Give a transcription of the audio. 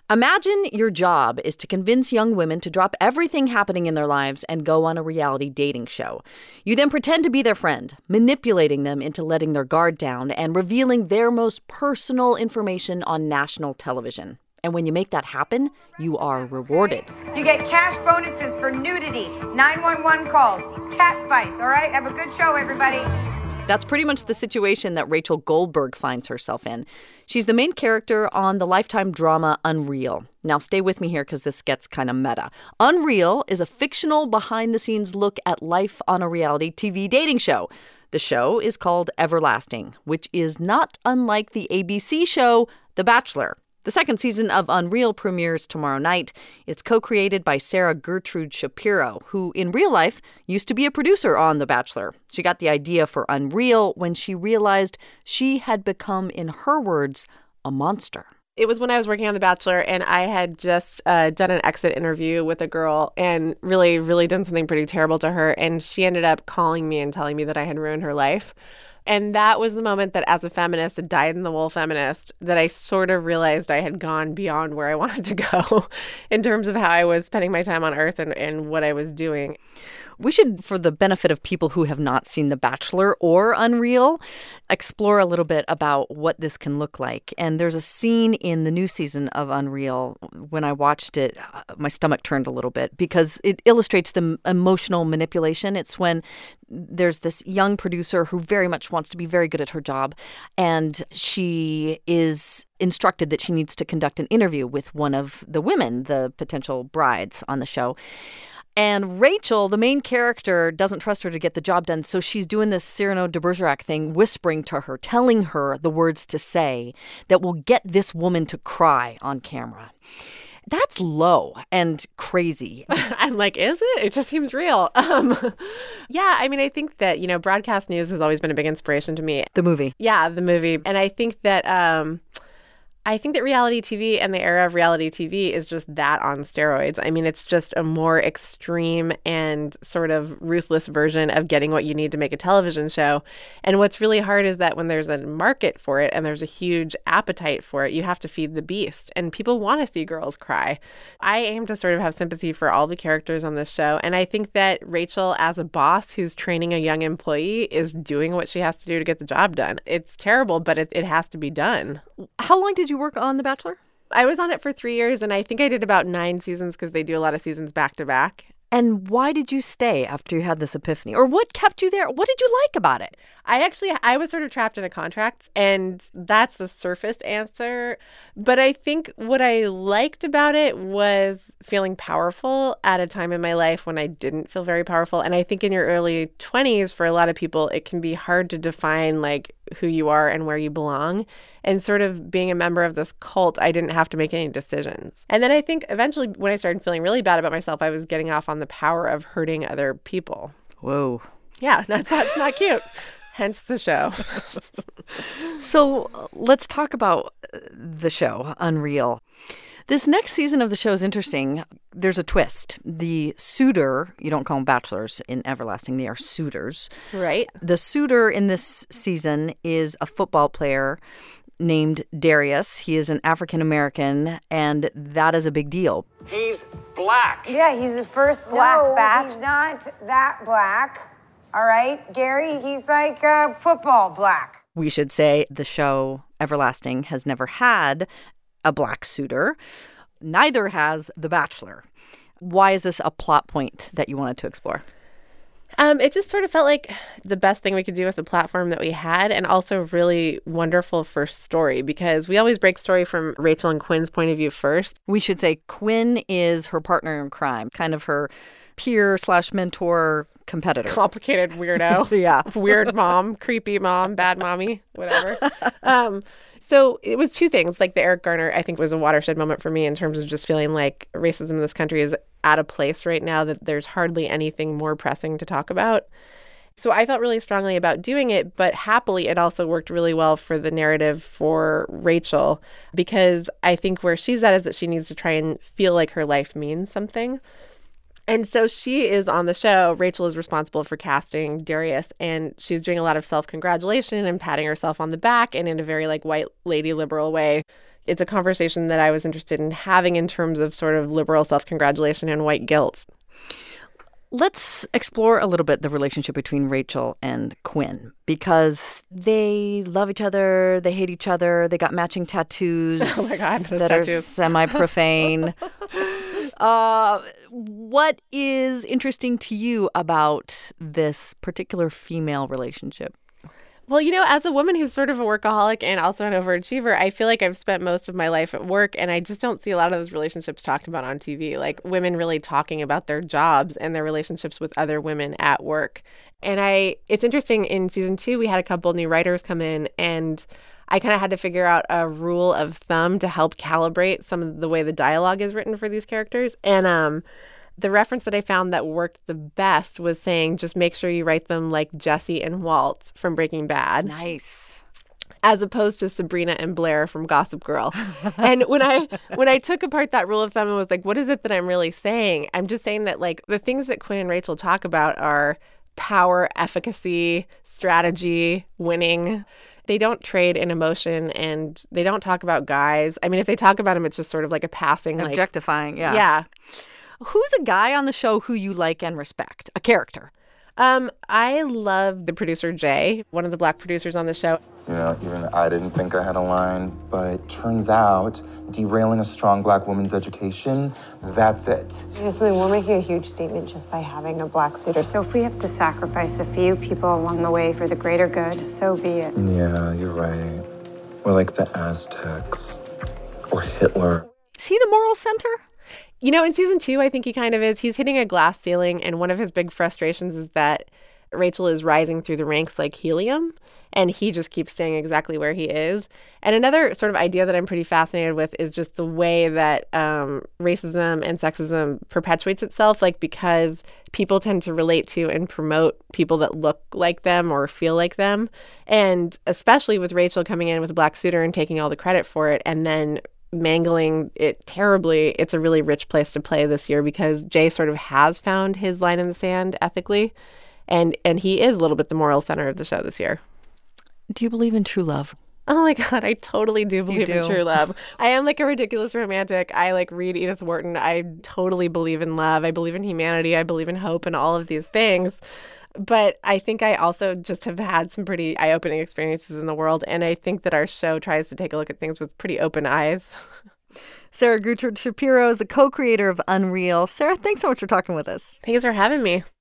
Imagine your job is to convince young women to drop everything happening in their lives and go on a reality dating show. You then pretend to be their friend, manipulating them into letting their guard down and revealing their most personal information on national television. And when you make that happen, you are rewarded. You get cash bonuses for nudity, 911 calls, cat fights, all right? Have a good show, everybody. That's pretty much the situation that Rachel Goldberg finds herself in. She's the main character on the Lifetime drama Unreal. Now, stay with me here because this gets kind of meta. Unreal is a fictional behind-the-scenes look at life on a reality TV dating show. The show is called Everlasting, which is not unlike the ABC show The Bachelor. The second season of Unreal premieres tomorrow night. It's co-created by Sarah Gertrude Shapiro, who in real life used to be a producer on The Bachelor. She got the idea for Unreal when she realized she had become, in her words, a monster. It was when I was working on The Bachelor, and I had just done an exit interview with a girl and really done something pretty terrible to her. And she ended up calling me and telling me that I had ruined her life. And that was the moment that, as a feminist, a dyed-in-the-wool feminist, that I sort of realized I had gone beyond where I wanted to go in terms of how I was spending my time on Earth and what I was doing. We should, for the benefit of people who have not seen The Bachelor or Unreal, explore a little bit about what this can look like. And there's a scene in the new season of Unreal. When I watched it, my stomach turned a little bit because it illustrates the emotional manipulation. It's when there's this young producer who very much wants to be very good at her job, and she is instructed that she needs to conduct an interview with one of the women, the potential brides on the show. And Rachel, the main character, doesn't trust her to get the job done, so she's doing this Cyrano de Bergerac thing, whispering to her, telling her the words to say that will get this woman to cry on camera. That's low and crazy. I'm like, is it? It just seems real. Yeah, I mean, I think that, broadcast news has always been a big inspiration to me. The movie. Yeah, the movie. And I think that reality TV and the era of reality TV is just that on steroids. I mean, it's just a more extreme and sort of ruthless version of getting what you need to make a television show. And what's really hard is that when there's a market for it and there's a huge appetite for it, you have to feed the beast. And people want to see girls cry. I aim to sort of have sympathy for all the characters on this show. And I think that Rachel, as a boss who's training a young employee, is doing what she has to do to get the job done. It's terrible, but it has to be done. How long did you work on The Bachelor? I was on it for 3 years, and I think I did about 9 seasons because they do a lot of seasons back to back. And why did you stay after you had this epiphany? Or what kept you there? What did you like about it? I was sort of trapped in a contract, and that's the surface answer. But I think what I liked about it was feeling powerful at a time in my life when I didn't feel very powerful. And I think in your early 20s, for a lot of people, it can be hard to define like who you are and where you belong. And sort of being a member of this cult, I didn't have to make any decisions. And then I think eventually when I started feeling really bad about myself, I was getting off on the power of hurting other people. Whoa. Yeah, that's not cute. Hence the show. So let's talk about the show, Unreal. This next season of the show is interesting. There's a twist. The suitor, you don't call them bachelors in Everlasting, they are suitors. Right. The suitor in this season is a football player named Darius. He is an African-American, and that is a big deal. He's black. Yeah, he's the first black bat. He's not that black. All right, Gary, he's like football black. We should say the show Everlasting has never had a black suitor. Neither has The Bachelor. Why is this a plot point that you wanted to explore? It just sort of felt like the best thing we could do with the platform that we had, and also really wonderful for story, because we always break story from Rachel and Quinn's point of view first. We should say Quinn is her partner in crime, kind of her peer/mentor competitor. Complicated weirdo. Yeah. Weird mom, creepy mom, bad mommy, whatever. So it was two things. Like the Eric Garner, I think, was a watershed moment for me in terms of just feeling like racism in this country is at a place right now that there's hardly anything more pressing to talk about. So I felt really strongly about doing it, but happily it also worked really well for the narrative for Rachel, because I think where she's at is that she needs to try and feel like her life means something. And so she is on the show. Rachel is responsible for casting Darius, and she's doing a lot of self-congratulation and patting herself on the back, and in a very like white lady liberal way, it's a conversation that I was interested in having in terms of sort of liberal self-congratulation and white guilt. Let's explore a little bit the relationship between Rachel and Quinn, because they love each other, they hate each other, they got matching tattoos Oh my God, those that tattoos. are semi-profane. What is interesting to you about this particular female relationship? Well, as a woman who's sort of a workaholic and also an overachiever, I feel like I've spent most of my life at work, and I just don't see a lot of those relationships talked about on TV, like women really talking about their jobs and their relationships with other women at work. And it's interesting, in season 2, we had a couple new writers come in, and I kind of had to figure out a rule of thumb to help calibrate some of the way the dialogue is written for these characters. And the reference that I found that worked the best was saying, just make sure you write them like Jesse and Walt from Breaking Bad. Nice. As opposed to Sabrina and Blair from Gossip Girl. And when I took apart that rule of thumb and was like, what is it that I'm really saying? I'm just saying that, like, the things that Quinn and Rachel talk about are power, efficacy, strategy, winning. They don't trade in emotion, and they don't talk about guys. I mean, if they talk about them, it's just sort of like a passing, Objectifying, yeah. Yeah. Who's a guy on the show who you like and respect? A character? I love the producer, Jay, one of the Black producers on the show. Even I didn't think I had a line, but turns out derailing a strong Black woman's education, that's it. Seriously, we're making a huge statement just by having a Black suitor. So if we have to sacrifice a few people along the way for the greater good, so be it. Yeah, you're right. We're like the Aztecs or Hitler. Is he the moral center? In season 2, I think he kind of is. He's hitting a glass ceiling, and one of his big frustrations is that Rachel is rising through the ranks like helium, and he just keeps staying exactly where he is. And another sort of idea that I'm pretty fascinated with is just the way that racism and sexism perpetuates itself, like, because people tend to relate to and promote people that look like them or feel like them. And especially with Rachel coming in with a Black suitor and taking all the credit for it, and then mangling it terribly, it's a really rich place to play this year, because Jay sort of has found his line in the sand ethically, and he is a little bit the moral center of the show this year. Do you believe in true love? Oh my God, I totally do believe in do. true love. I am like a ridiculous romantic. I read Edith Wharton. I totally believe in love. I believe in humanity. I believe in hope and all of these things. But I think I also just have had some pretty eye-opening experiences in the world. And I think that our show tries to take a look at things with pretty open eyes. Sarah Gertrude Shapiro is the co-creator of Unreal. Sarah, thanks so much for talking with us. Thanks for having me.